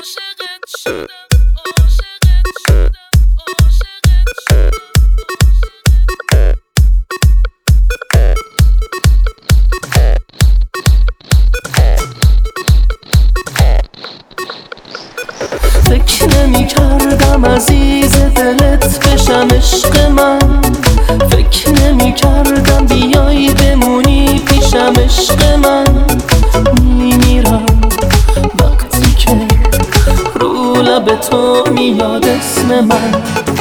فکر نمی کردم عزیز دلت بشم عشق من، فکر نمی کردم بیای بمونی پیشم عشق من. میمیرم وقتی که رو لب تو میاد اسم من.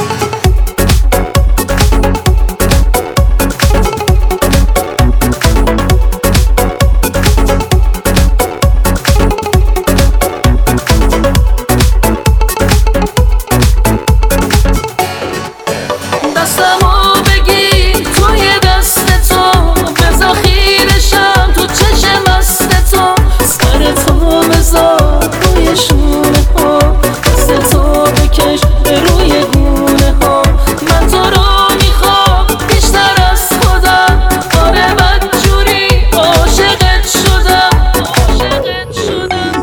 دستمو بگیر توی دست تو، بذار خیرشم تو چشم مست تو. سر تو بذار روی شونه ها، دست تو بکش به روی گونه ها. من تو رو میخوام بیشتر از خودم، آره بدجوری عاشقت شدم، عاشقت شدم.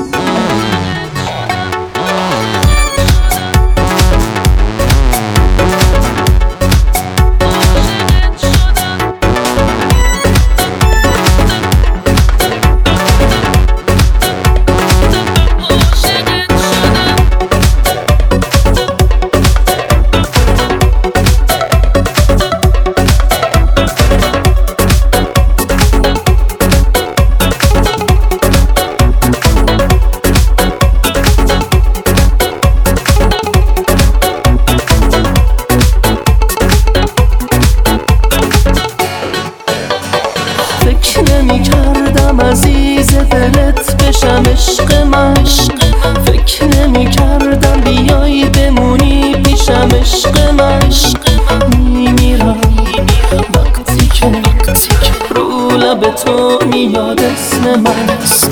فکر نمی کردم عزیز دلت بشم عشق من، فکر نمی کردم بیای بمونی پیشم عشق من. میمیرم وقتی که رو لب تو میاد اسم من.